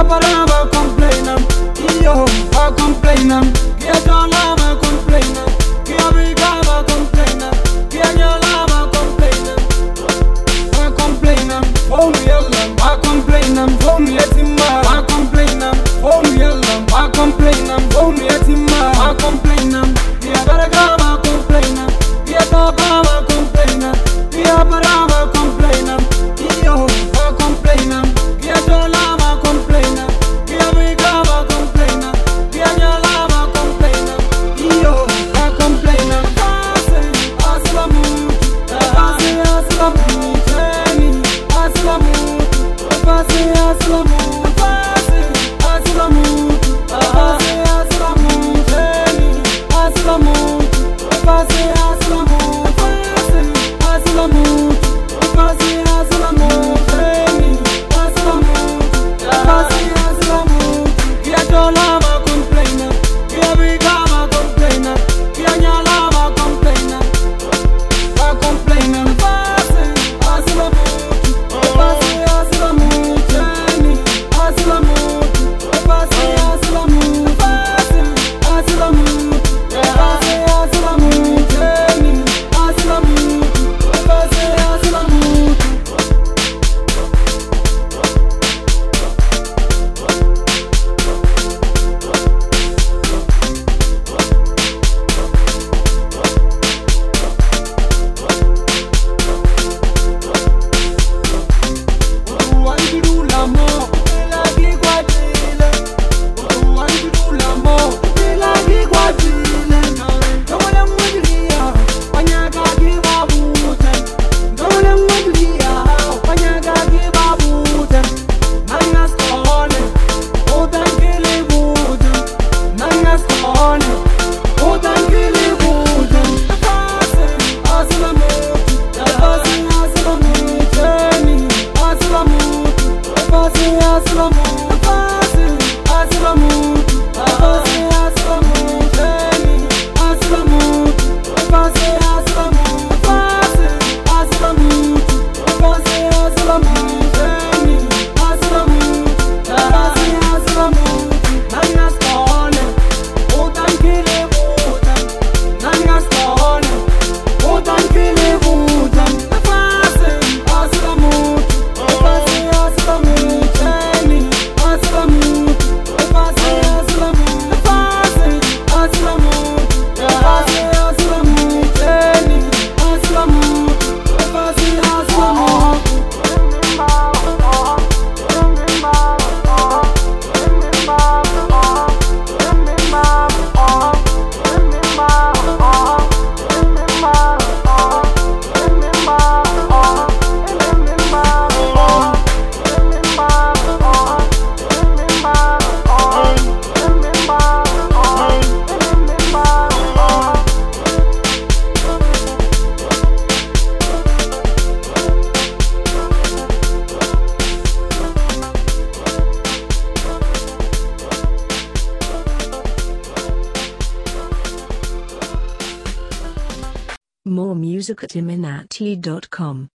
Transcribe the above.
parava complainam, io va complainam, che tornava complainam, che abitava complainam, che agnolava complainam, va complainam, oh yellam, va complainam, oh yetimma, va complainam, oh yellam, va complainam, oh yetimma, va complainam, che abaragava complainam, che tocava complainam, che parava complainam, io va complainam, che tornava complainam, che abitava complainam, che agnolava complainam, io va complainam, fase aslamu, fase aslamu, jeni aslamu, fase aslamu, fase aslamu, fase aslamu, jeni aslamu, fase aslamu, fase aslamu, fase aslamu, jeni aslamu, fase aslamu, que adolava complaina, que abigava complaina, que agnalava complaina, va complaina, fase aslamu, fase aslamu, jeni aslamu, fase aslamu, fase aslamu, fase aslamu, jeni aslamu, fase aslamu. More music at iminati.com.